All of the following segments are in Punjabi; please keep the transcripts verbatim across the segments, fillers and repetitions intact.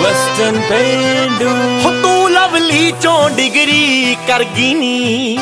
ਵੈਸਟਰਨ ਪੇਂਡੂ ਹੋ ਤੂੰ ਲਵਲੀ ਚੋਂ ਡਿਗਰੀ ਕਰ ਗਈ ਨੀ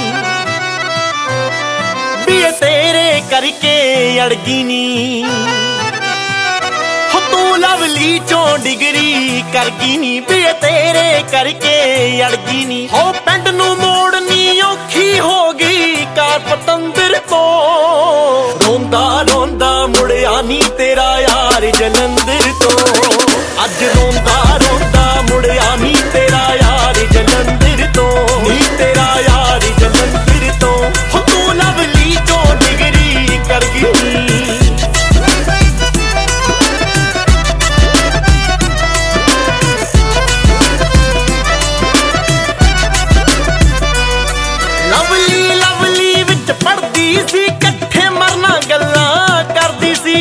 ਵੀ ਤੇਰੇ ਕਰਕੇ ਅੜ ਗਈ ਨੀ ਹੋ ਤੂੰ ਲਵਲੀ ਚੋਂ ਡਿਗਰੀ ਕਰ ਗਈ ਨੀ ਵੀ ਤੇਰੇ ਕਰਕੇ ਅੜ ਗਈ ਨੀ ਹੋ ਪਿੰਡ ਨੂੰ ਮੋੜਨੀ ਔਖੀ ਹੋ ਗਈ ਕਾਰ ਪਤੰਦਰ ਤੋਂ ਰੋਂਦਾ ਰੋਂਦਾ ਮੁੜਿਆ ਨੀ ਤੇਰਾ ਯਾਰ ਜਲੰਧਰ ਤੋਂ ਅੱਜ ਰੋਂਦਾ ਰੋਂਦਾ ਮੁੜਿਆ ਨੀ ਤੇਰਾ ਯਾਰ ਜਲੰਧਰ ਤੋਂ ਨੀ ਤੇਰਾ ਯਾਰ ਜਲੰਧਰ ਤੋਂ ਹੋ ਤੂੰ ਲਵਲੀ ਚੋਂ ਡਿਗਰੀ ਕਰ ਗਈ ਲਵਲੀ ਲਵਲੀ ਵਿੱਚ ਪੜਦੀ ਸੀ ਇਕੱਠੇ ਮਰਨਾ ਗੱਲਾਂ ਕਰਦੀ ਸੀ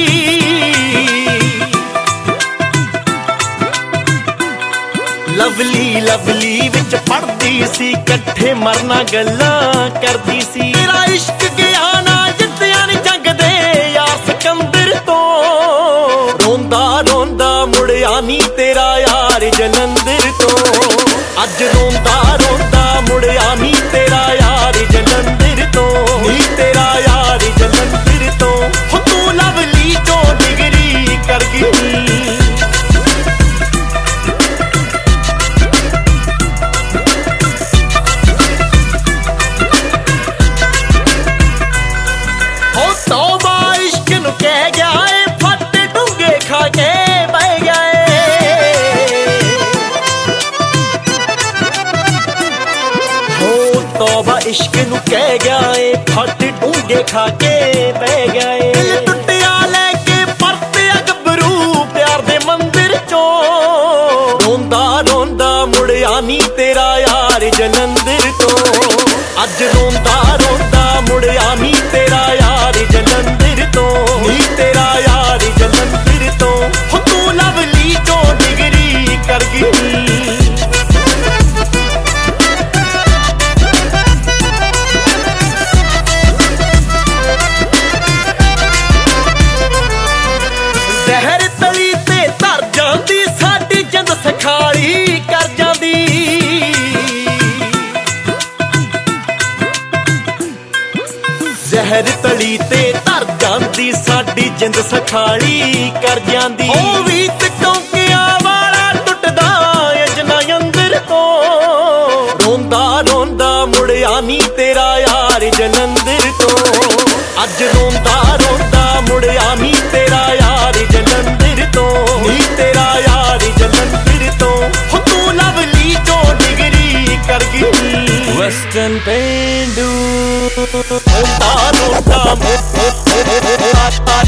ਲਵਲੀ ਲਵਲੀ ਵਿੱਚ ਪੜਦੀ ਸੀ ਇਕੱਠੇ ਮਰਨਾ ਗੱਲਾਂ ਕਰਦੀ ਸੀ ਤੇਰਾ ਇਸ਼ਕ ਗਿਆ ਨਾ ਜਿੱਤਿਆ ਨੀ ਜੰਗ ਦੇ ਯਾਰ ਸਿਕੰਦਰ ਤੋਂ ਰੋਂਦਾ ਰੋਂਦਾ ਮੁੜਿਆ ਨੀ ਤੇਰਾ ਯਾਰ ਜਲੰਧਰ ਤੋਂ ਅੱਜ ਰੋਂਦਾ ਰੋਂਦਾ ਮੁੜਿਆ ਨੀ ਤੇਰਾ ਯਾਰ ਜਲੰਧਰ ਤੋਂ ਨੀ ਤੇਰਾ ਯਾਰ ਜਲੰਧਰ ਤੋਂ ਹੋ ਤੂੰ ਲਵਲੀ ਚੋਂ ਡਿਗਰੀ ਕਰ ਗਈ ਤੋਬਾ ਇਸ਼ਕ ਨੂੰ ਕਹਿ ਗਿਆ ਏ ਫੱਟ ਡੂੰਘੇ ਖਾ ਕੇ ਬਹਿ ਗਏ ਦਿਲ ਟੁੱਟਿਆ ਲੈ ਕੇ ਪਰਤਿਆ ਗੱਭਰੂ ਪਿਆਰ ਦੇ ਮੰਦਿਰ ਚੋਂ ਰੋਂਦਾ ਰੋਂਦਾ ਮੁੜਿਆ ਨੀ ਤੇਰਾ ਯਾਰ ਜਲੰਧਰ ਤੋਂ ਅੱਜ ਰੋਂਦਾ ਰੋਂਦਾ ਮੁੜਿਆ ਨੀ ਤੇਰਾ ਯਾਰ ਜਲੰਧਰ ਤੋਂ ਨੀ ਤੇਰਾ ਯਾਰ ਜਲੰਧਰ ਤੋਂ ਹੋ ਤੂੰ ਲਵਲੀ ਚੋਂ ਡਿਗਰੀ ਕਰ ਗਈ ਜ਼ਹਿਰ ਤਲੀ ਤੇ ਧਰ ਜਾਂਦੀ ਸਾਡੀ ਜਿੰਦ ਸਖਾਲੀ ਕਰ ਜਾਂਦੀ ਜ਼ਹਿਰ ਤਲੀ ਤੇ ਧਰ ਜਾਂਦੀ ਸਾਡੀ ਜਿੰਦ ਸਖਾਲੀ ਕਰ ਜਾਂਦੀ ਉਹ ਵੀ ਟੌਂਕਿਆਂ ਵਾਲਾ ਟੁੱਟਦਾ ਅਜਨਾ ਅੰਦਰ ਤੋਂ ਰੋਂਦਾ ਰੋਂਦਾ ਮੁੜਿਆ ਨੀ ਤੇਰਾ ਯਾਰ ਜਲੰਧਰ ਤੋਂ ਅੱਜ ਰੋਂਦਾ ਰੋਂਦਾ ਮੁੜਿਆ ਨੀ ਤੇਰਾ ਯਾਰ ਜਲੰਧਰ ਤੋਂ ਨੀ ਤੇਰਾ ਯਾਰ ਜਲੰਧਰ ਤੋਂ ਹੋ ਤੂੰ ਲਵਲੀ ਚੋਂ ਡਿਗਰੀ ਕਰ ਗਈ ਵੈਸਟਰਨ ਪੇਂਡੂ ਰੋਂਦਾ ਰੋਂਦਾ